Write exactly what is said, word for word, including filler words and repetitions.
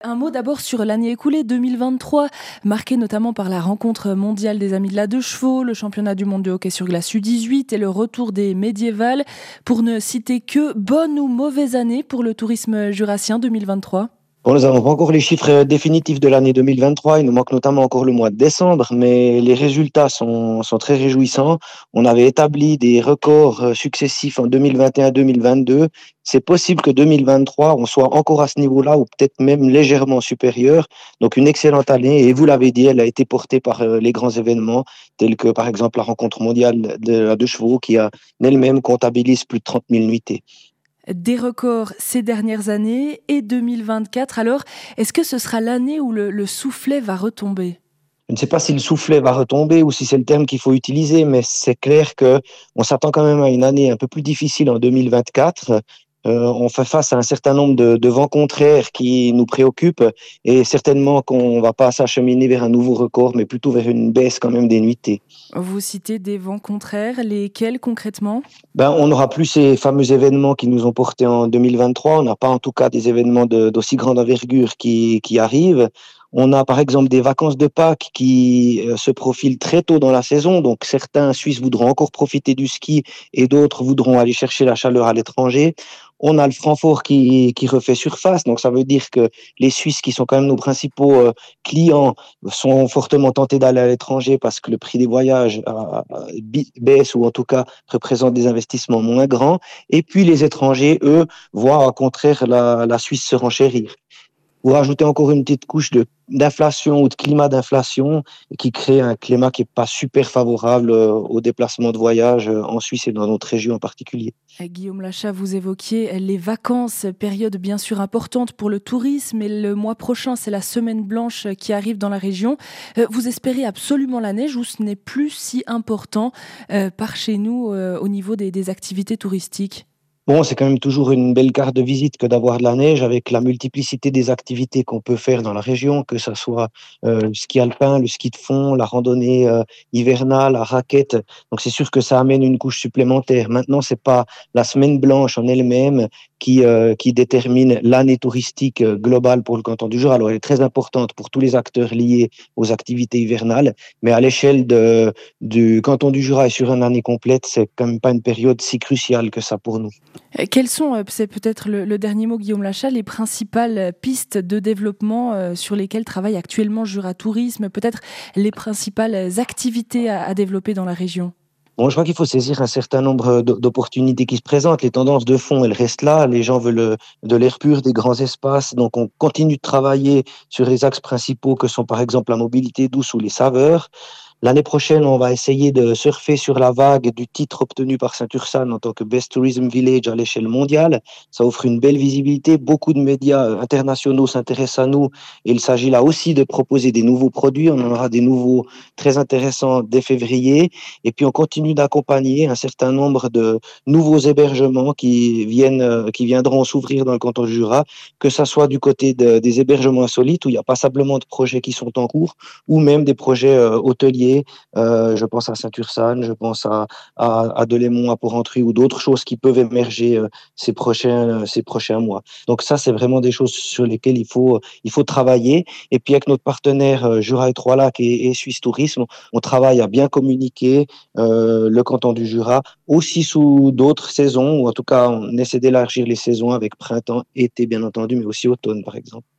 Un mot d'abord sur l'année écoulée deux mille vingt-trois, marquée notamment par la rencontre mondiale des Amis de la Deux Chevaux, le championnat du monde de hockey sur glace U dix-huit et le retour des médiévales. Pour ne citer que, bonne ou mauvaise année pour le tourisme jurassien deux mille vingt-trois? Bon, nous n'avons pas encore les chiffres définitifs de l'année deux mille vingt-trois. Il nous manque notamment encore le mois de décembre, mais les résultats sont, sont très réjouissants. On avait établi des records euh, successifs en deux mille vingt et un, deux mille vingt-deux. C'est possible que deux mille vingt-trois, on soit encore à ce niveau-là ou peut-être même légèrement supérieur. Donc une excellente année. Et vous l'avez dit, elle a été portée par euh, les grands événements tels que par exemple la rencontre mondiale de la deux chevaux qui a elle-même comptabilise plus de trente mille nuitées. Des records ces dernières années et deux mille vingt-quatre. Alors, est-ce que ce sera l'année où le, le soufflet va retomber? Je ne sais pas si le soufflet va retomber ou si c'est le terme qu'il faut utiliser, mais c'est clair que on s'attend quand même à une année un peu plus difficile en deux mille vingt-quatre. Euh, on fait face à un certain nombre de, de vents contraires qui nous préoccupent et certainement qu'on ne va pas s'acheminer vers un nouveau record, mais plutôt vers une baisse quand même des nuitées. Vous citez des vents contraires, lesquels concrètement? Ben, on n'aura plus ces fameux événements qui nous ont portés en deux mille vingt-trois. On n'a pas en tout cas des événements de- d'aussi grande envergure qui, qui arrivent. On a par exemple des vacances de Pâques qui euh, se profilent très tôt dans la saison. Donc certains Suisses voudront encore profiter du ski et d'autres voudront aller chercher la chaleur à l'étranger. On a le Francfort qui, qui refait surface. Donc ça veut dire que les Suisses qui sont quand même nos principaux euh, clients sont fortement tentés d'aller à l'étranger parce que le prix des voyages euh, baisse ou en tout cas représente des investissements moins grands. Et puis les étrangers, eux, voient au contraire la, la Suisse se renchérir. Vous rajoutez encore une petite couche de d'inflation ou de climat d'inflation qui crée un climat qui n'est pas super favorable euh, aux déplacements de voyage euh, en Suisse et dans notre région en particulier. Euh, Guillaume Lachat, vous évoquiez les vacances, période bien sûr importante pour le tourisme, et le mois prochain, c'est la semaine blanche qui arrive dans la région. Euh, Vous espérez absolument la neige ou ce n'est plus si important euh, par chez nous euh, au niveau des, des activités touristiques? Bon, c'est quand même toujours une belle carte de visite que d'avoir de la neige avec la multiplicité des activités qu'on peut faire dans la région, que ce soit euh, le ski alpin, le ski de fond, la randonnée euh, hivernale, la raquette. Donc c'est sûr que ça amène une couche supplémentaire. Maintenant, c'est pas la semaine blanche en elle-même qui, euh, qui détermine l'année touristique euh, globale pour le canton du Jura. Alors elle est très importante pour tous les acteurs liés aux activités hivernales, mais à l'échelle de, du canton du Jura et sur une année complète, c'est quand même pas une période si cruciale que ça pour nous. Euh, Quelles sont, euh, c'est peut-être le, le dernier mot, Guillaume Lachat, les principales pistes de développement euh, sur lesquelles travaille actuellement Jura Tourisme, peut-être les principales activités à, à développer dans la région? Bon, je crois qu'il faut saisir un certain nombre d- d'opportunités qui se présentent. Les tendances de fond, elles restent là. Les gens veulent euh, de l'air pur, des grands espaces. Donc, on continue de travailler sur les axes principaux que sont, par exemple, la mobilité douce ou les saveurs. L'année prochaine, on va essayer de surfer sur la vague du titre obtenu par Saint-Ursanne en tant que Best Tourism Village à l'échelle mondiale. Ça offre une belle visibilité. Beaucoup de médias euh, internationaux s'intéressent à nous et il s'agit là aussi de proposer des nouveaux produits. On en aura des nouveaux très intéressants dès février. Et puis, on continue d'accompagner un certain nombre de nouveaux hébergements qui viennent, euh, qui viendront s'ouvrir dans le canton du Jura, que ça soit du côté de- des hébergements insolites où il n'y a pas simplement de projets qui sont en cours, ou même des projets euh, hôteliers. Euh, je pense à Saint-Ursanne, je pense à, à, à Delémont, à Porrentruy ou d'autres choses qui peuvent émerger euh, ces prochains, ces prochains mois. Donc ça, c'est vraiment des choses sur lesquelles il faut, il faut travailler. Et puis avec notre partenaire euh, Jura et Trois-Lacs et, et Suisse Tourisme, on travaille à bien communiquer euh, le canton du Jura aussi sous d'autres saisons, ou en tout cas on essaie d'élargir les saisons avec printemps, été bien entendu, mais aussi automne par exemple.